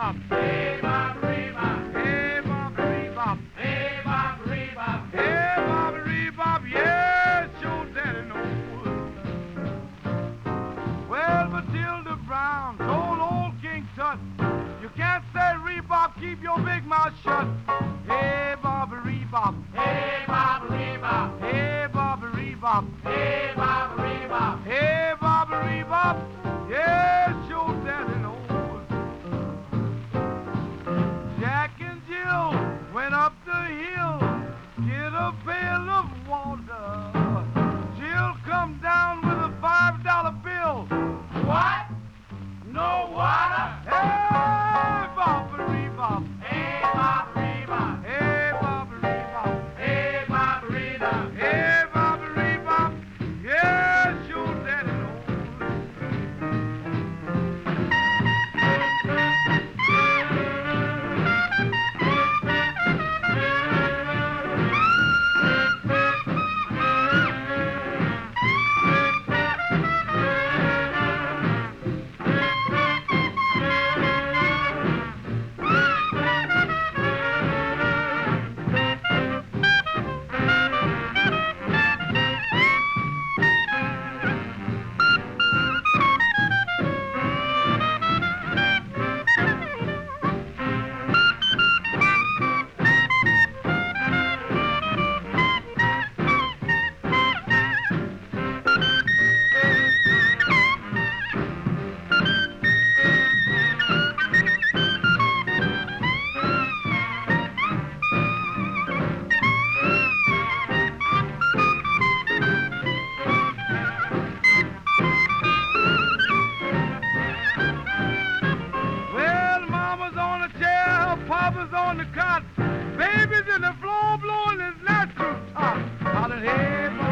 bop. Hey, bop, rebop. Hey, bop, bop. Hey, bop, rebop. Hey, bop, bop. Yes, your daddy knows. Well, Matilda Brown told old King Tut, you can't say rebop, keep your big mouth shut. Hey, bop, rebop. Hey, bop, rebop. Hey, bop, rebop. Hey, bop, rebop. Hey, bop, rebop. Yes, your daddy knows. Jack and Jill went up the hill, get a pail of water. Jill come down with a $5 bill. What? No water? Hey, bop-a-ree-bop. Hey, bop, rebop. Hey, bop-a-ree-bop. Hey, bop, rebop. Hey, bop-a-ree-bop. Yes, your daddy knows. Well, mama's on a chair, papa's on the cot, baby's in the floor blowing his natural top. Hollering, hey,